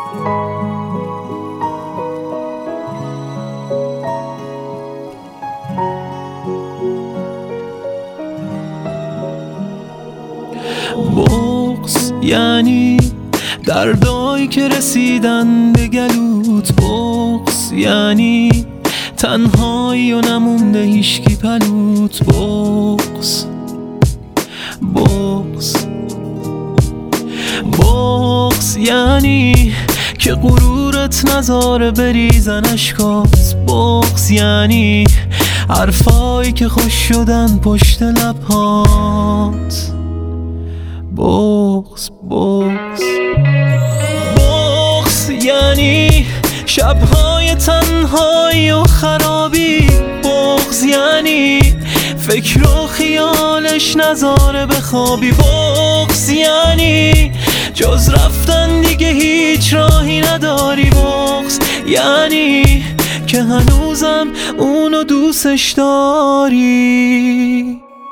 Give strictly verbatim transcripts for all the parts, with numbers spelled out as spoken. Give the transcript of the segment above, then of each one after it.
بغض یعنی دردایی که رسیدن به گلوت، بغض یعنی تنهایی و نمونده هیشکی پلوت، بغض بغض بغض یعنی که غرورت نذاره بریزن اشکات، بغض یعنی حرفایی که خوش شدن پشت لبهات، بغض بغض بغض یعنی شبهای تنهایی و خرابی، بغض یعنی فکر و خیالش نذاره بخوابی، بغض یعنی جز رفتن دیگه هیچ راهی نداری، بغض یعنی که هنوزم اونو دوستش داری.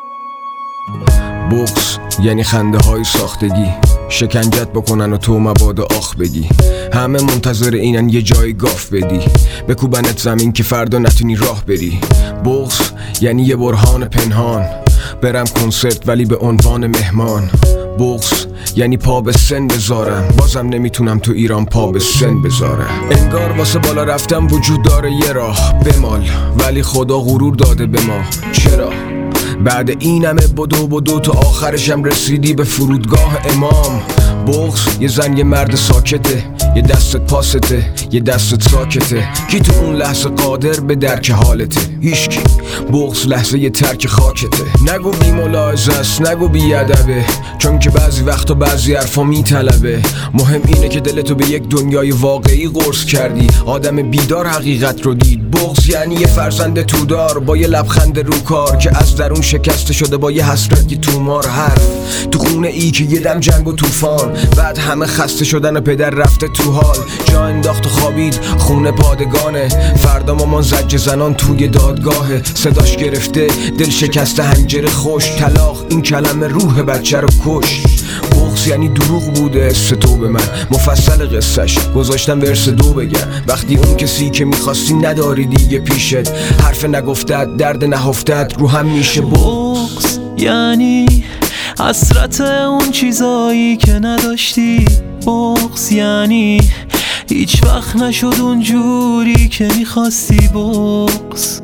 بغض یعنی خنده های ساختگی، شکنجت بکنن و تو مبادا آخ بگی، همه منتظر اینن یه جای گاف بدی، بکوبنت زمین که فردا نتونی راه بری. بغض یعنی یه برهان پنهان، برم کنسرت ولی به عنوان مهمان. بغض یعنی پا به سن بذارم، بازم نمیتونم تو ایران پا به سن بذارم. انگار واسه بالا رفتم وجود داره یه راه بمال، ولی خدا غرور داده به ما. چرا؟ بعد این همه بدو بدو تا آخرشم رسیدی به فرودگاه امام. بغض یه زن یه مرد ساکته، یه دستت پاسته یه دستت ساکته، کی تو اون لحظه قادر به درک حالته؟ هیچکی. بغض لحظه یه ترک خاکته، نگو بی ملاحظه است، نگو بی ادبه، چون که بعضی وقتا بعضی حرفا میطلبه. مهم اینه که دلتو به یک دنیای واقعی قرص کردی، آدم بیدار حقیقت رو دید. بغض یعنی یه فرزند تودار با یه لبخند رو کار که از درون شکسته شده با یه حسرت یه تومار حرف تو خونه ای که یه دم جنگ و طوفان، بعد همه خسته شدن و پدر رفته تو حال، جا انداخت و خوابید خونه پادگانه، فردا مامان زجر زنان توی دادگاهه، صداش گرفته دل شکسته هنجره خوش، طلاق این کلمه روح بچه رو کش. بغض یعنی دروغ بوده تو به من، مفصل قصهش گذاشتم ورس دو بگم، وقتی اون کسی که میخواستی نداری دیگه پیشت، حرف نگفتت درد نهفتت رو هم میشه. بغض یعنی حسرت اون چیزایی که نداشتی، بغض یعنی هیچ وقت نشد اون جوری که میخواستی، بغض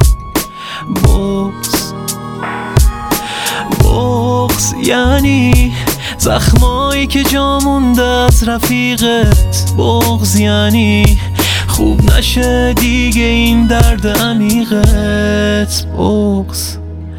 بغض بغض یعنی زخمایی که جا مونده از رفیقت، بغض یعنی خوب نشه دیگه این درد عمیقت، بغض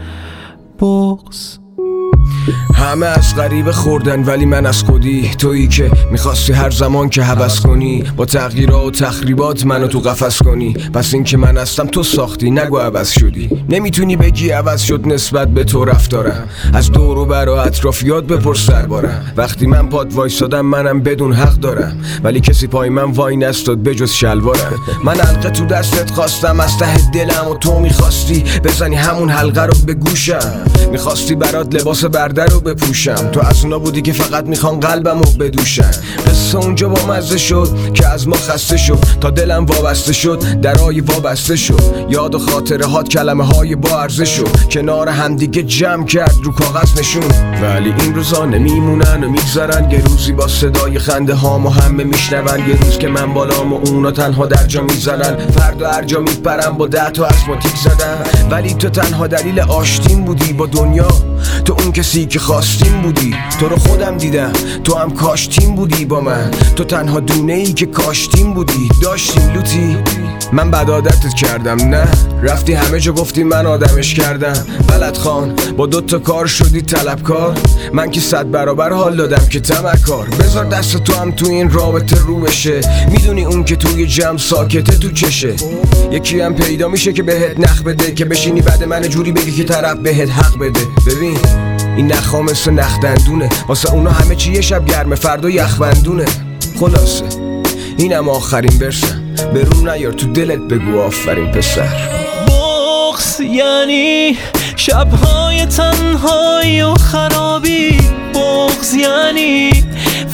بغض همه از غریبه خوردن ولی من از خودی، تویی که میخواستی هر زمان که هوس کنی با تغییرات و تخریبات منو تو قفس کنی، پس این که من هستم تو ساختی نگو عوض شدی. نمیتونی بگی عوض شد نسبت به تو رفتارم، از دور و بر و اطرافیات بپرس دربارم، وقتی من پاد وایسادم منم بدون حق دارم، ولی کسی پای من وای نستاد بجز شلوارم. من حلقه تو دستت خواستم از ته دلم و تو میخواستی بزنی همون حلقه رو به گوشم، میخواستی برات لباس برده رو بپوشم، تو از اونا بودی که فقط میخوان قلبمو بدوشن. قصه اونجا با مزه شد که از ما خسته شد، تا دلم وابسته شد درای وابسته شد، یاد و خاطره هات کلمه های با ارزش شد، کنار همدیگه جمع کرد رو کاغذ نشون. ولی این روزا نمیمونن و میگذرن، یه روزی با صدای خنده هامو همه میشنون، یه روز که من بالام و اونا تنها در جا میزنن، فردا هر جا میپرم با ده تا اسماتیک زدن. ولی تو تنها دلیل آشتیم بودی با دنیا، تو اون کسی که خواستیم بودی، تو رو خودم دیدم تو هم کاشتیم بودی با من، تو تنها دونه ای که کاشتیم بودی. داشتیم لوتی من بد عادتت کردم، نه رفتی همه جا گفتی من آدمش کردم، بلد خان با دوتا کار شدی طلبکار، من که صد برابر حال دادم که تمکار. بذار دست تو هم تو این رابطه رو بشه، میدونی اون که توی جمع ساکته تو چشه، یکی هم پیدا میشه که بهت نخ بده، که بشینی بعد من جوری بگی که طرف بهت حق بده. ببین این نخا مثل نخ دندونه، واسه اونا همه چی یه شب گرمه فردا یخبندونه. خلاصه اینم آخرین برسم، برون نیار تو دلت بگو آفرین پسر. بغض یعنی شبهای تنهایی و خرابی، بغض یعنی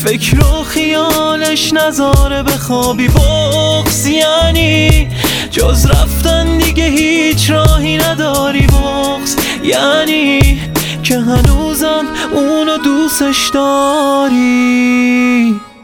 فکر و خیالش نذاره بخوابی. بغض یعنی جز رفتن دیگه هیچ راهی نداری. بغض یعنی که هنوزم اونو دوستش داری.